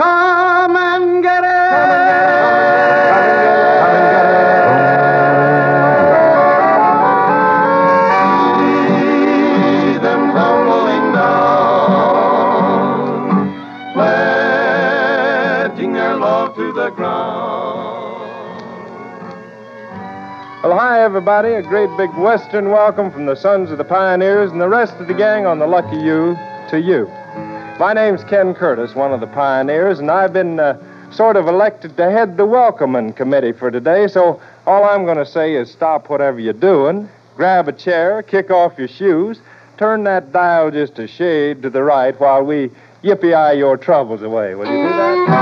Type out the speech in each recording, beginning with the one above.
Come and get it! See them tumbling down, pledging their love to the ground. Well, hi, everybody. A great big Western welcome from the Sons of the Pioneers and the rest of the gang on the Lucky You to you. My name's Ken Curtis, one of the Pioneers, and I've been sort of elected to head the welcoming committee for today, so all I'm going to say is stop whatever you're doing, grab a chair, kick off your shoes, turn that dial just a shade to the right while we yippee-eye your troubles away. Will you do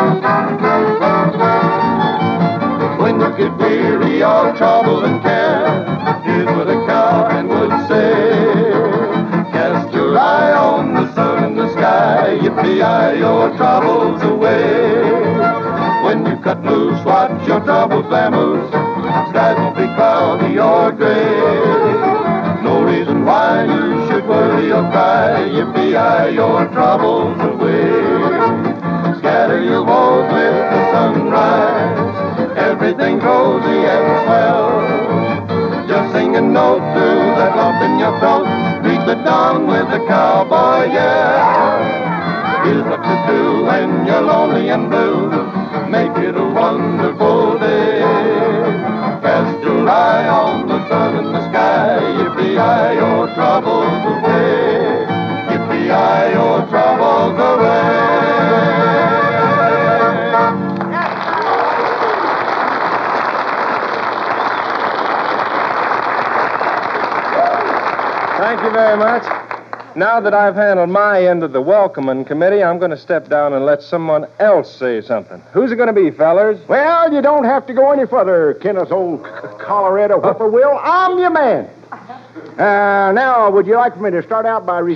that? When you get weary of trouble and care, here's what a cowhand would say. Cast your eye on the sun and the sky, yippee-eye your troubles away. When you cut loose, watch your troubles vamoose. Skies won't be cloudy or gray. No reason why you should worry or cry, yippee-eye your troubles away. Scatter your woes with the sunrise, everything's rosy and swell. Just sing a note through that lump in your throat, reach the dawn with a cowboy yell. Here's what to do when you're lonely and blue, make it a wonderful day. Cast your eye on the sun and the sky, yippee-eye your troubles away. Yippee-eye your troubles away. Thank you very much. Now that I've handled my end of the welcoming committee, I'm going to step down and let someone else say something. Who's it going to be, fellers? Well, you don't have to go any further, Kenneth, old Colorado whippoorwill. I'm your man. Now, would you like for me to start out by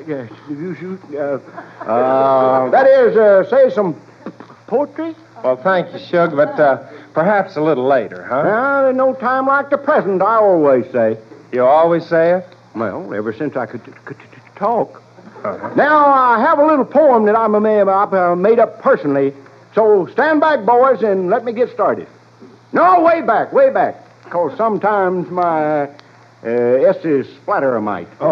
say some poetry? Well, thank you, Shug, but perhaps a little later, huh? Well, there's no time like the present, I always say. You always say it? Well, ever since I could talk. Uh-huh. Now, I have a little poem that I made up personally, so stand back, boys, and let me get started. No, way back, because sometimes my S's splatter a mite. Oh.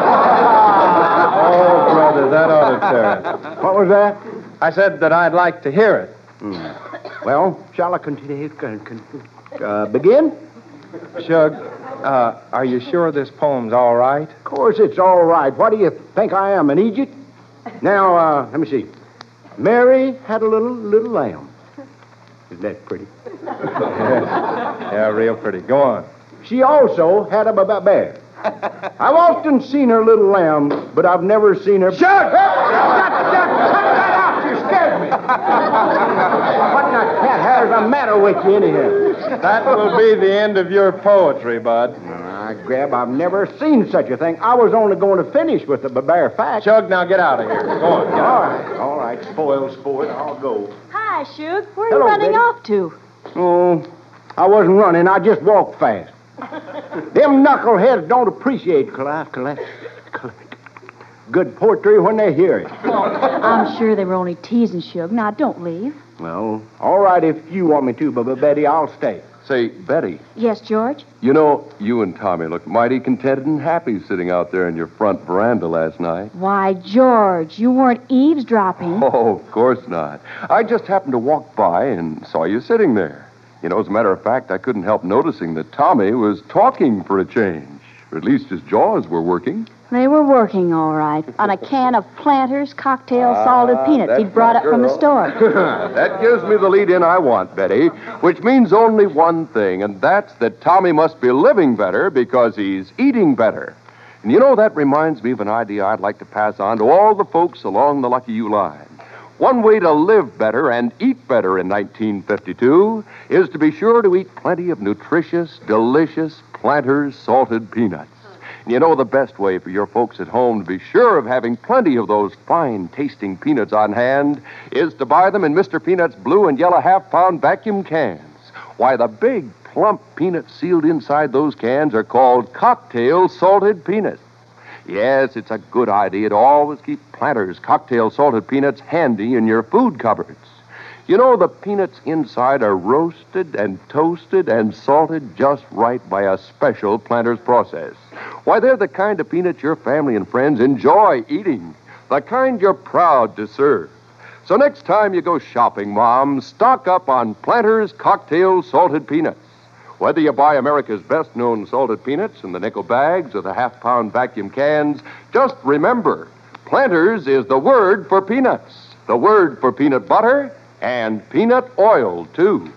Oh, brother, that ought to tear it. What was that? I said that I'd like to hear it. Well, shall I continue? Begin? Shug, are you sure this poem's all right? Of course it's all right. What do you think I am, an Egypt? Now, let me see. Mary had a little lamb. Isn't that pretty? Yeah, real pretty. Go on. She also had a bear. I've often seen her little lamb, but I've never seen her... Shut up! Cut that out! You scared me. What in the cat hair's the matter with you, anyhow? That will be the end of your poetry, Bud. I've never seen such a thing. I was only going to finish with the bare fact. Shug, now get out of here. Go on, get out. All right. Spoiled sport. I'll go. Hi, Shug. Where are Hello, you running Betty. off to? Oh, I wasn't running. I just walked fast. Them knuckleheads don't appreciate good poetry when they hear it. I'm sure they were only teasing, Shug. Now, don't leave. Well, all right if you want me to, but Betty, I'll stay. Say, Betty, Yes, George? you know, you and Tommy looked mighty contented and happy sitting out there in your front veranda last night. Why, George, you weren't eavesdropping. Oh, of course not. I just happened to walk by and saw you sitting there. You know, as a matter of fact, I couldn't help noticing that Tommy was talking for a change. Or at least his jaws were working. They were working all right on a can of Planters cocktail salted peanuts he'd brought up from the store. That gives me the lead-in I want, Betty, which means only one thing, and that's that Tommy must be living better because he's eating better. And you know, that reminds me of an idea I'd like to pass on to all the folks along the Lucky You line. One way to live better and eat better in 1952 is to be sure to eat plenty of nutritious, delicious Planters salted peanuts. And you know the best way for your folks at home to be sure of having plenty of those fine-tasting peanuts on hand is to buy them in Mr. Peanut's blue and yellow half-pound vacuum cans. Why, the big, plump peanuts sealed inside those cans are called cocktail salted peanuts. Yes, it's a good idea to always keep Planters cocktail salted peanuts handy in your food cupboards. You know, the peanuts inside are roasted and toasted and salted just right by a special Planters process. Why, they're the kind of peanuts your family and friends enjoy eating, the kind you're proud to serve. So next time you go shopping, Mom, stock up on Planters cocktail salted peanuts. Whether you buy America's best-known salted peanuts in the nickel bags or the half-pound vacuum cans, just remember, Planters is the word for peanuts, the word for peanut butter, and peanut oil, too.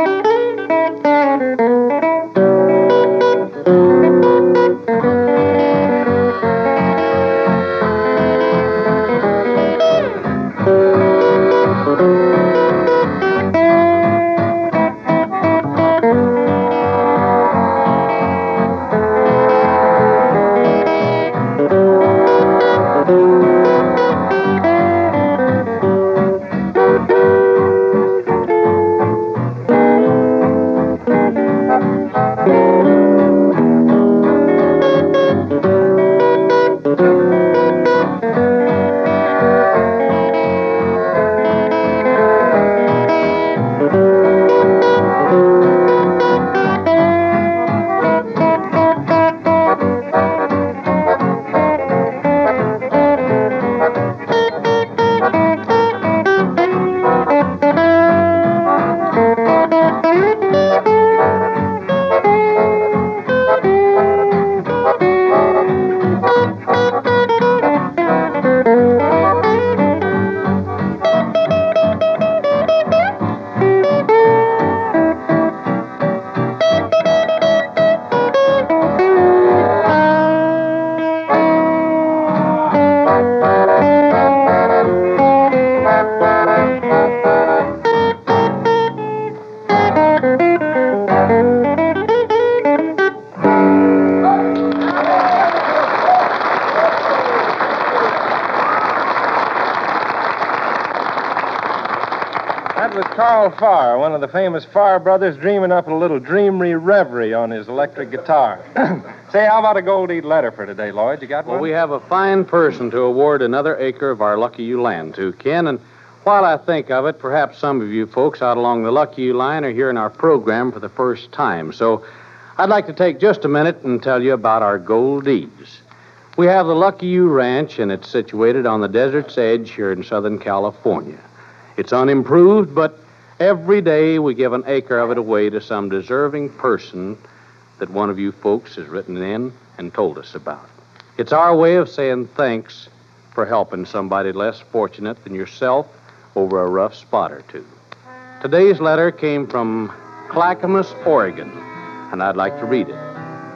That was Carl Farr, one of the famous Farr brothers, dreaming up a little dreamery reverie on his electric guitar. Say, how about a Gold Eat letter for today, Lloyd? You got one? Well, we have a fine person to award another acre of our Lucky You land to, Ken, and while I think of it, perhaps some of you folks out along the Lucky You line are hearing our program for the first time. So I'd like to take just a minute and tell you about our Gold Deeds. We have the Lucky You Ranch, and it's situated on the desert's edge here in Southern California. It's unimproved, but every day we give an acre of it away to some deserving person that one of you folks has written in and told us about. It's our way of saying thanks for helping somebody less fortunate than yourself over a rough spot or two. Today's letter came from Clackamas, Oregon, and I'd like to read it.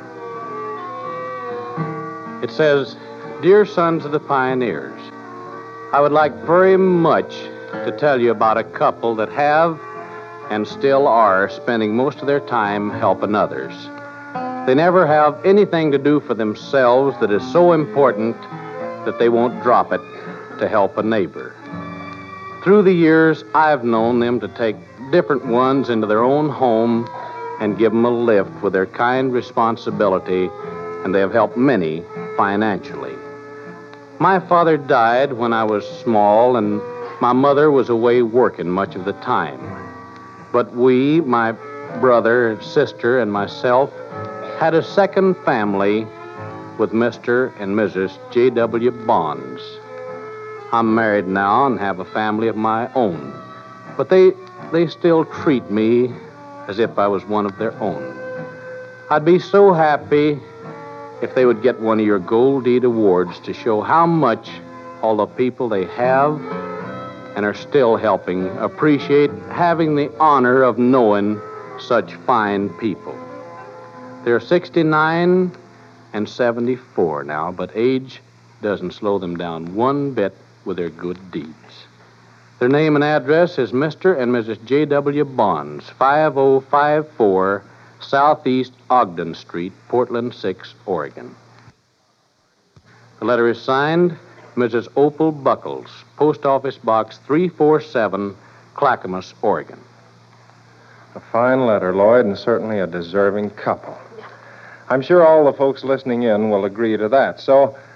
It says, "Dear Sons of the Pioneers, I would like very much to tell you about a couple that have and still are spending most of their time helping others. They never have anything to do for themselves that is so important that they won't drop it to help a neighbor. Through the years, I've known them to take different ones into their own home and give them a lift with their kind responsibility, and they have helped many financially. My father died when I was small, and my mother was away working much of the time. But we, my brother, sister, and myself, had a second family with Mr. and Mrs. J.W. Bonds. I'm married now and have a family of my own, but they still treat me as if I was one of their own. I'd be so happy if they would get one of your Gold Deed awards to show how much all the people they have and are still helping appreciate having the honor of knowing such fine people. They're 69 and 74 now, but age doesn't slow them down one bit with their good deeds. Their name and address is Mr. and Mrs. J.W. Bonds, 5054 Southeast Ogden Street, Portland 6, Oregon. The letter is signed Mrs. Opal Buckles, Post Office Box 347, Clackamas, Oregon. A fine letter, Lloyd, and certainly a deserving couple. I'm sure all the folks listening in will agree to that. So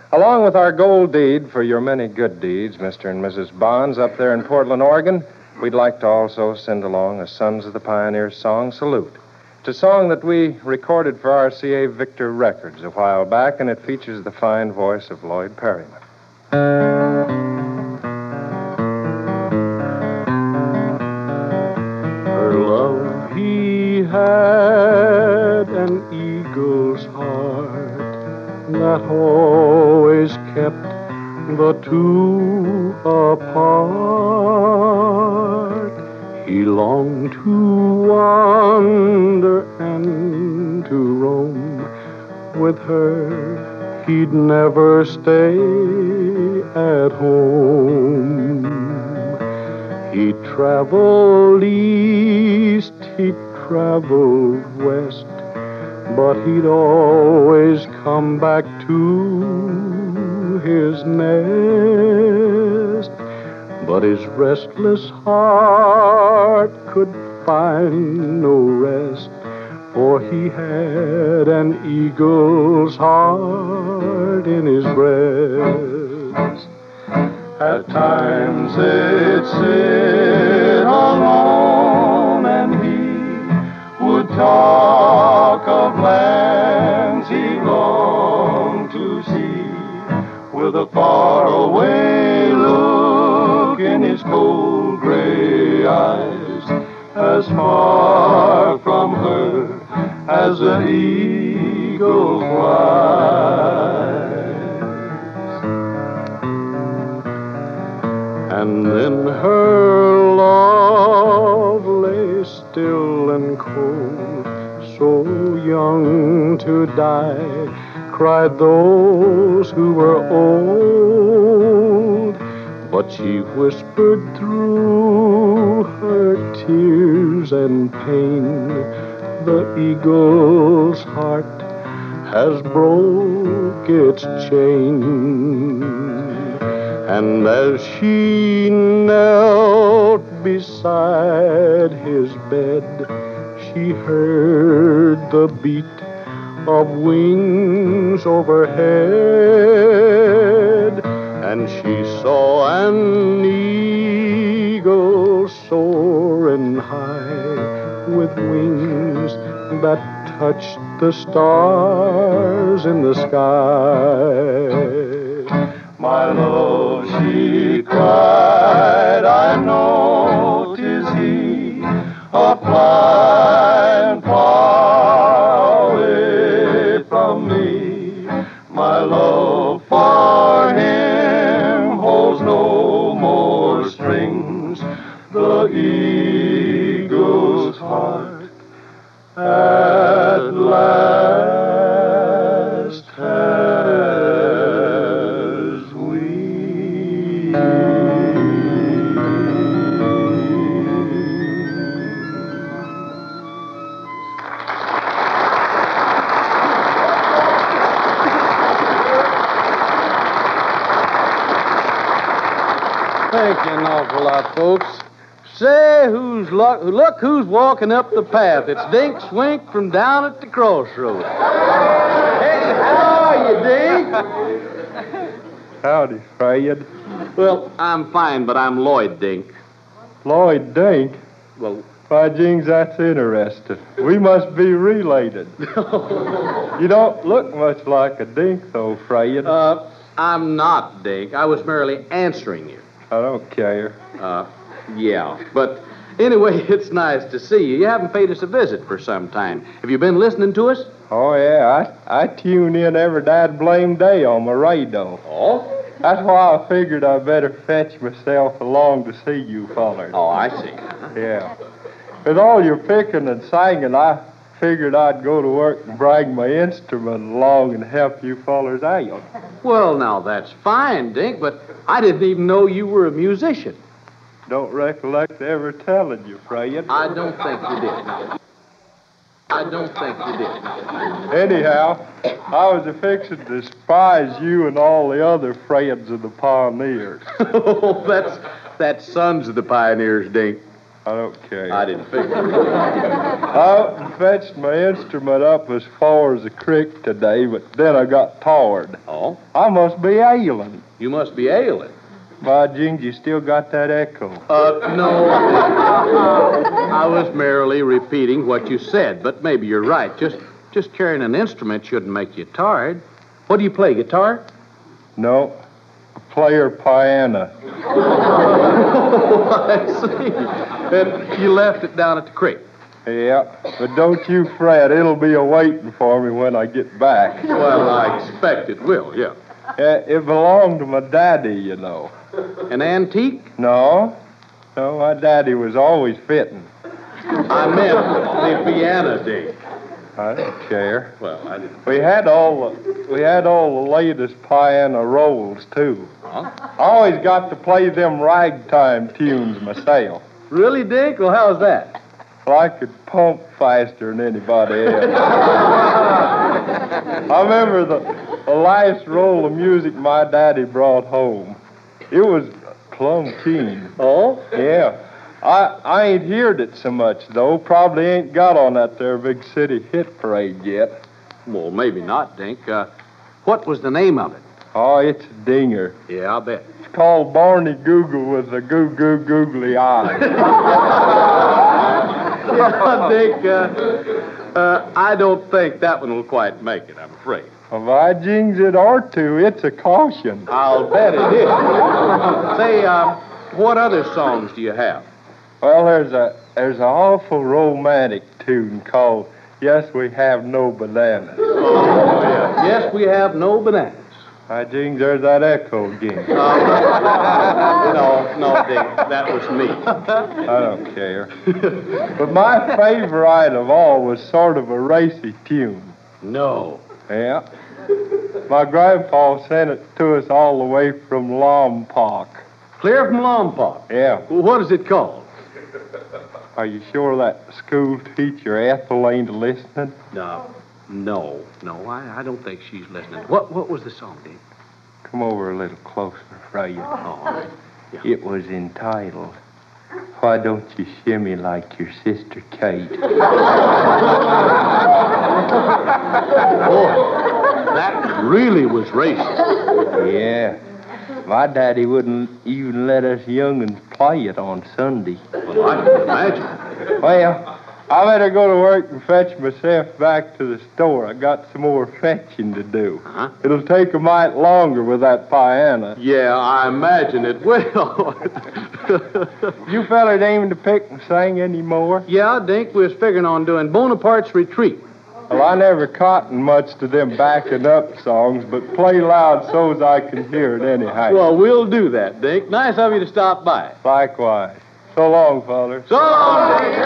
Along with our gold deed for your many good deeds, Mr. and Mrs. Bonds, up there in Portland, Oregon, we'd like to also send along a Sons of the Pioneers song, Salute. It's a song that we recorded for RCA Victor Records a while back, and it features the fine voice of Lloyd Perryman. Her love he had an eagle's heart that always kept the two apart. He longed to wander and to roam with her. He'd never stay at home. He traveled east, he traveled west, but he'd always come back to his nest. But his restless heart could find no rest, for he had an eagle's heart in his breast. At times they'd sit alone and he would talk of lands he longed to see, with a faraway look in his cold gray eyes, as far from her as the eagle flies. And then her love lay still and cold, so young to die, cried those who were old. But she whispered through her tears and pain, the eagle's heart has broke its chain. And as she knelt beside his bed, she heard the beat of wings overhead, and she saw an eagle soaring high with wings that touched the stars in the sky. My love, she cried, I know 'tis he, a-flying far away from me. My love for him holds no more strings. The eagle's heart at last has wings. Thank you an awful lot, folks. Say, look who's walking up the path. It's Dink Swink from down at the crossroads. Hey, how are you, Dink? Howdy, Fred. Well, I'm fine, but I'm Lloyd Dink. Lloyd Dink? Well, Why, Jings, that's interesting. We must be related. You don't look much like a dink, though, Fred. I'm not, Dink. I was merely answering you. I don't care. Yeah. But anyway, it's nice to see you. You haven't paid us a visit for some time. Have you been listening to us? Oh, yeah. I tune in every dad blame day on my radio. Oh? That's why I figured I better fetch myself along to see you fellers. Oh, I see. Yeah. With all your picking and singing, I figured I'd go to work and bring my instrument along and help you fellers out. Well, now, that's fine, Dink, but I didn't even know you were a musician. Don't recollect ever telling you, Fred. I don't think you did. I don't think you did. Anyhow, I was a-fixing to despise you and all the other friends of the Pioneers. Oh, that's Sons of the Pioneers, Dink. I don't care. I didn't figure. I fetched my instrument up as far as the creek today, but then I got tired. Oh? I must be ailing. You must be ailing. By jings, you still got that echo. No. I was merely repeating what you said, but maybe you're right. Just carrying an instrument shouldn't make you tired. What do you play, guitar? No, I play her piano. I see. And you left it down at the creek. Yeah, but don't you fret. It'll be a-waiting for me when I get back. Well, I expect it will, yeah. It belonged to my daddy, you know. An antique? No, my daddy was always fitting. I meant the piano, Dick. I don't care. Well, I didn't. We had all the latest piano rolls, too. Huh? I always got to play them ragtime tunes myself. Really, Dick? Well, how's that? Well, I could pump faster than anybody else. I remember the last roll of music my daddy brought home. It was plumb keen. Oh? Yeah. I ain't heard it so much, though. Probably ain't got on that there big city hit parade yet. Well, maybe not, Dink. What was the name of it? Oh, it's a dinger. Yeah, I'll bet. It's called Barney Google with the googly eye. Dink, I don't think that one will quite make it, I'm afraid. Well, by jings, it ought to. It's a caution. I'll bet it is. Say, what other songs do you have? Well, there's an awful romantic tune called Yes, We Have No Bananas. Oh, yeah. Yes, we have no bananas. By jings, there's that echo again. No, Dick, that was me. I don't care. But my favorite of all was sort of a racy tune. No. Yeah. My grandpa sent it to us all the way from Lompoc. Clear from Lompoc? Yeah. Well, what is it called? Are you sure that school teacher Ethel ain't listening? No, I don't think she's listening. What was the song, Dick? Come over a little closer, Freya. Oh, yeah. It was entitled, Why Don't You Shimmy Like Your Sister Kate? Boy, that really was racist. Yeah. My daddy wouldn't even let us young'uns play it on Sunday. Well, I can imagine. Well, I better go to work and fetch myself back to the store. I got some more fetching to do. Huh? It'll take a mite longer with that piano. Yeah, I imagine it will. You fellers aiming to pick and sing any more? Yeah, Dink, we was figuring on doing Bonaparte's Retreat. Well, I never cottoned much to them backing up songs, but play loud so's I can hear it anyhow. Well, we'll do that, Dink. Nice of you to stop by. Likewise. So long, fellers. So long, Dink.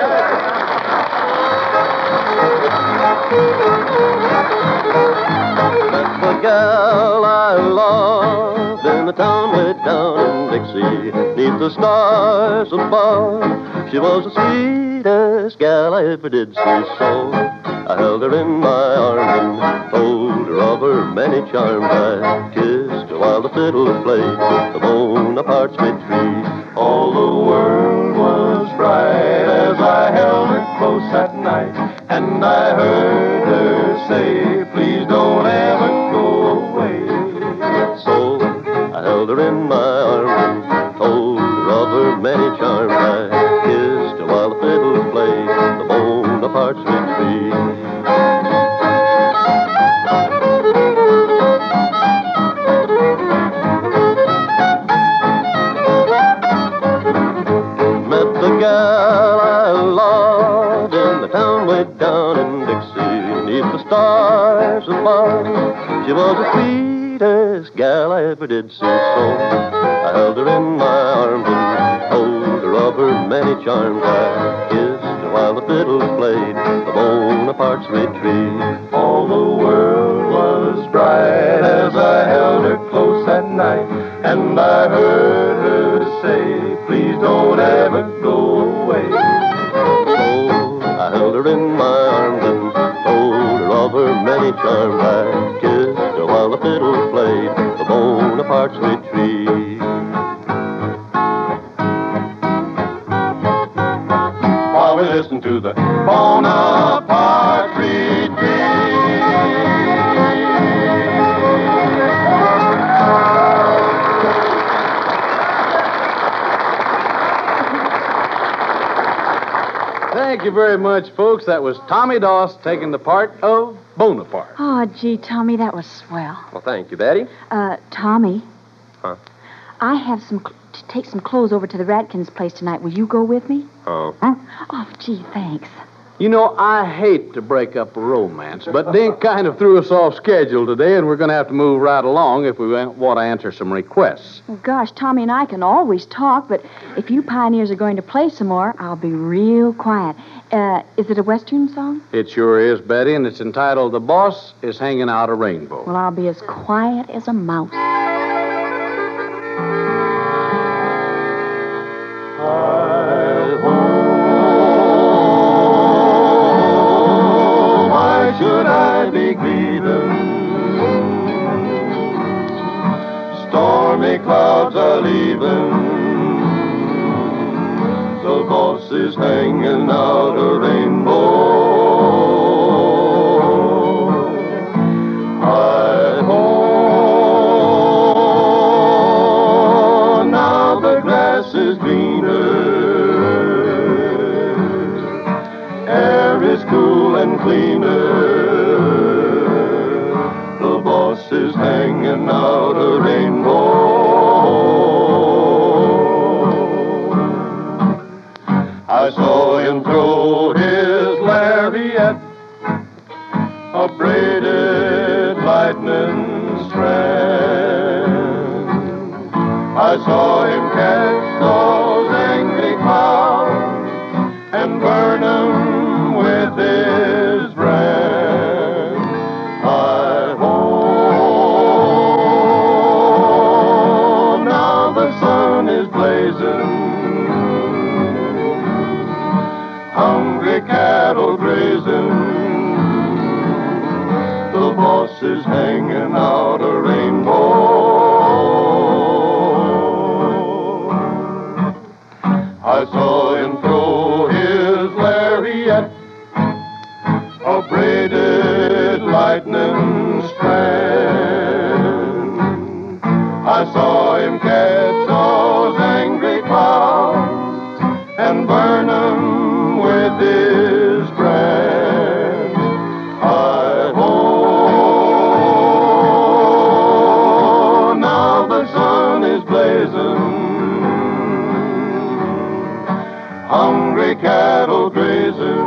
Met the gal I loved in the town way down in Dixie, neath the stars above. She was the sweetest gal I ever did see, so I held her in my arms and told her of her many charms. I kissed her while the fiddle played the Bonaparte's Retreat. All the world was bright as I held her close at night, and I heard her say, please don't ever go away. So I held her in my arms and told her of her many charms. I kissed her while the fiddle played the Bonaparte's Retreat. Met the gal I loved in the town way down in Dixie, neath the stars above. She was the sweetest gal I ever did see, so I held her in my arms and told her of her many charms. I kissed her while the fiddle played the Bonaparte's Retreat. All the world was bright as I held her close at night, and I heard her say, please don't ever go away. So I held her in my arms and told her of her many charms. I kissed her while the fiddle played the Bonaparte's Retreat. listen to the Bonaparte Retreat. Thank you very much, folks. That was Tommy Doss taking the part of Bonaparte. Oh, gee, Tommy, that was swell. Well, thank you, Betty. Tommy. Huh? I have to take some clothes over to the Ratkins' place tonight. Will you go with me? Oh. Oh, gee, thanks. You know, I hate to break up a romance, but Dink kind of threw us off schedule today, and we're going to have to move right along if we want to answer some requests. Well, gosh, Tommy and I can always talk, but if you pioneers are going to play some more, I'll be real quiet. Is it a Western song? It sure is, Betty, and it's entitled The Boss is Hanging Out a Rainbow. Well, I'll be as quiet as a mouse. Should I be grieving? Stormy clouds are leaving. The boss is hanging out a rainbow. Hi ho, now the grass is greener. Air is cool and cleaner. Is hanging out a rainbow. I saw him throw his lariat, a braided lightning strand. I saw him catch those angry clouds and burn them with his brand. Hungry cattle grazing, the boss is hanging out a rainbow. I saw him throw his lariat, a braided lightning strand. I saw him catch those angry clouds and burn them with his brand. Hi ho, now the sun is blazing. Hungry cattle grazing.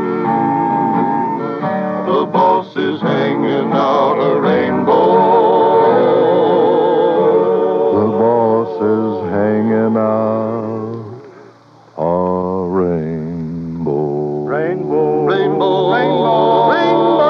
The boss is hanging out a rainbow. The boss is hanging out a rainbow. Rainbow, rainbow, rainbow, rainbow.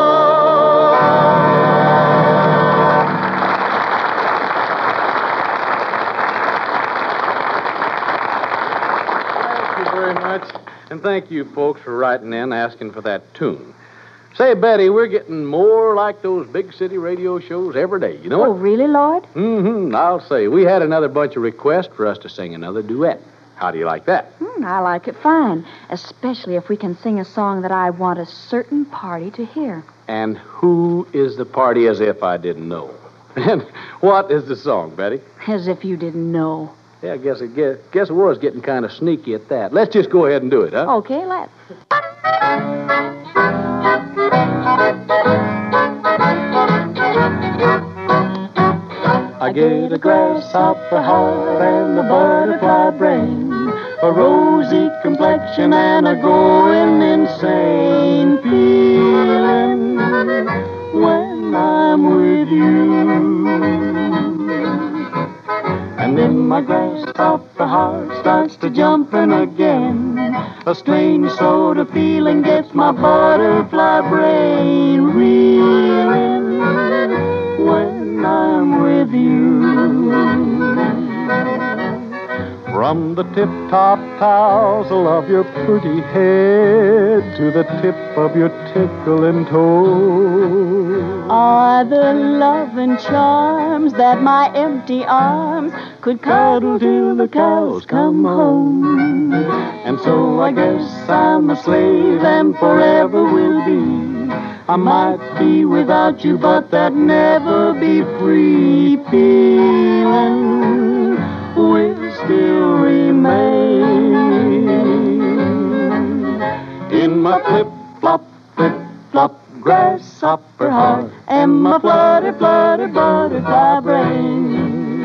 Thank you very much. And thank you, folks, for writing in asking for that tune. Say, Betty, we're getting more like those big city radio shows every day, you know? Oh, really, Lord? Mm-hmm. I'll say. We had another bunch of requests for us to sing another duet. How do you like that? I like it fine, especially if we can sing a song that I want a certain party to hear. And who is the party, as if I didn't know? And what is the song, Betty? As if you didn't know. Yeah, I guess it was getting kind of sneaky at that. Let's just go ahead and do it, huh? Okay, let's. I get a grasshopper heart and a butterfly brain, a rosy complexion and a going insane feeling when I'm with you. And then my grasshopper heart starts to jumping again. A strange sort of feeling gets my butterfly brain reeling when I'm with you. From the tip-top tousle of your pretty head to the tip of your tickling toe are the love and charms that my empty arms could cuddle till the cows come home. And so I guess I'm a slave and forever will be. I might be without you, but that never be free feeling will still remain. In my flip-flop, grasshopper heart, and my flutter, butterfly brain.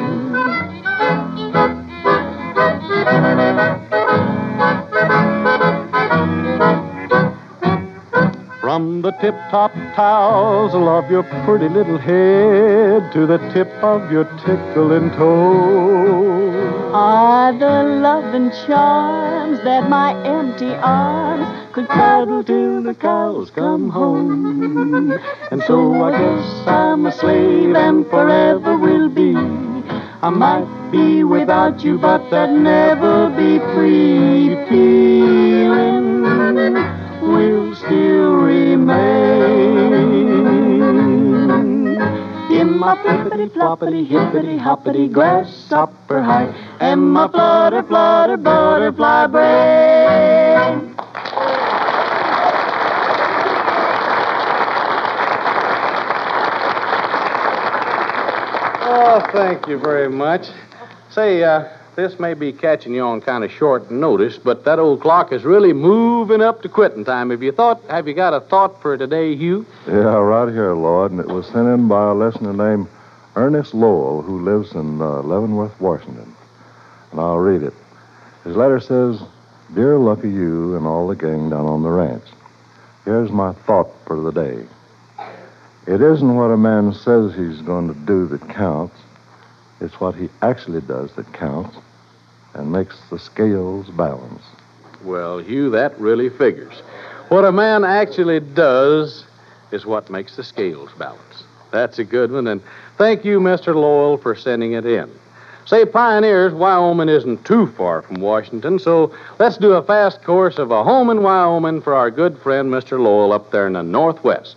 From the tip-top tousle of your pretty little head to the tip of your tickling toe are the love and charms that my empty arms could cuddle till the cows come home. And so I guess I'm a slave and forever will be. I might be without you, but that never be free feeling will still remain. In my flippity-floppity, hippity-hoppity, grasshopper high, and my flutter, butterfly brain. Oh, thank you very much. Say, this may be catching you on kind of short notice, but that old clock is really moving up to quitting time. Have you got a thought for today, Hugh? Yeah, right here, Lord, and it was sent in by a listener named Ernest Lowell, who lives in Leavenworth, Washington. And I'll read it. His letter says, Dear Lucky You and all the gang down on the ranch, here's my thought for the day. It isn't what a man says he's going to do that counts. It's what he actually does that counts and makes the scales balance. Well, Hugh, that really figures. What a man actually does is what makes the scales balance. That's a good one, and thank you, Mr. Lowell, for sending it in. Say, Pioneers, Wyoming isn't too far from Washington, so let's do a fast course of A Home in Wyoming for our good friend, Mr. Lowell, up there in the Northwest.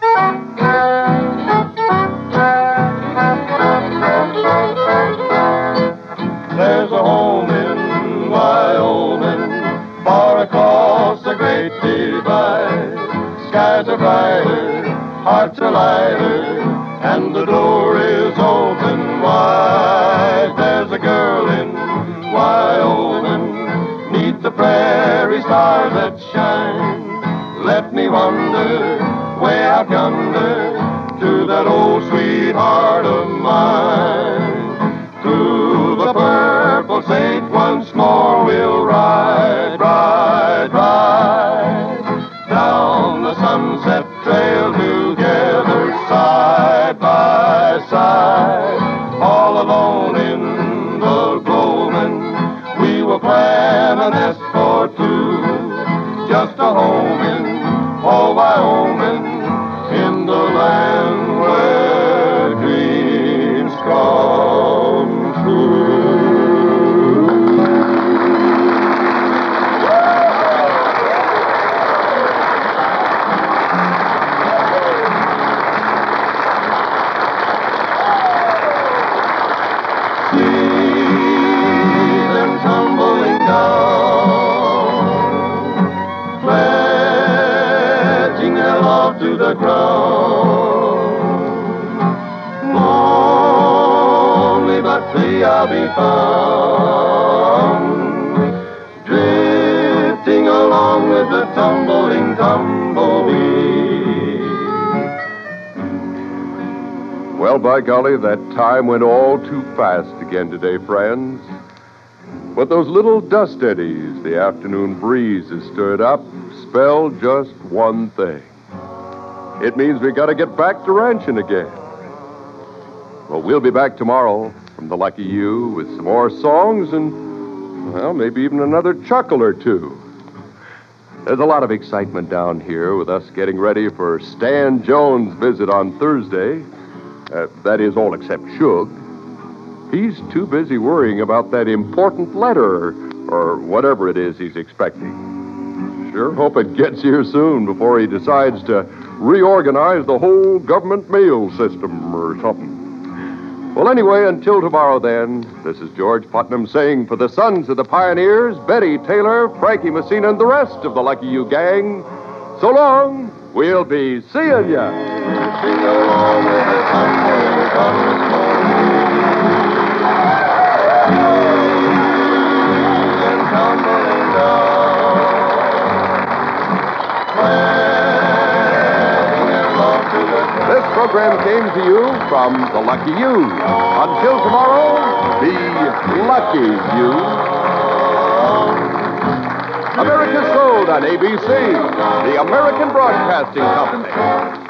There's a home in Wyoming, far across the great divide. Skies are brighter, hearts are lighter, and the door is open wide. There's a girl in Wyoming, 'neath the prairie stars that shine. Let me wander way out yonder to that old sweetheart of mine. Through the purple sage once more we'll ride, ride, ride. Down the sunset trail together, side by side. All alone in the gloaming, we will plan a nest for two. Just a home in old Wyoming, in the land where dreams come true. See them tumbling down, pledging their love to the ground. Lonely but free I'll be found, drifting along with the tumbling tumbleweed. Well, by golly, that time went all too fast again today, friends. But those little dust eddies the afternoon breeze has stirred up spell just one thing. It means we got to get back to ranching again. Well, we'll be back tomorrow from the Lucky You with some more songs and, well, maybe even another chuckle or two. There's a lot of excitement down here with us getting ready for Stan Jones' visit on Thursday. That is, all except Shug. He's too busy worrying about that important letter or whatever it is he's expecting. Sure hope it gets here soon before he decides to reorganize the whole government mail system or something. Well, anyway, until tomorrow then, this is George Putnam saying for the Sons of the Pioneers, Betty Taylor, Frankie Messina, and the rest of the Lucky You gang, so long, we'll be seeing ya. This program came to you from the Lucky You. Until tomorrow, be lucky, you. America's Sold on ABC, the American Broadcasting Company.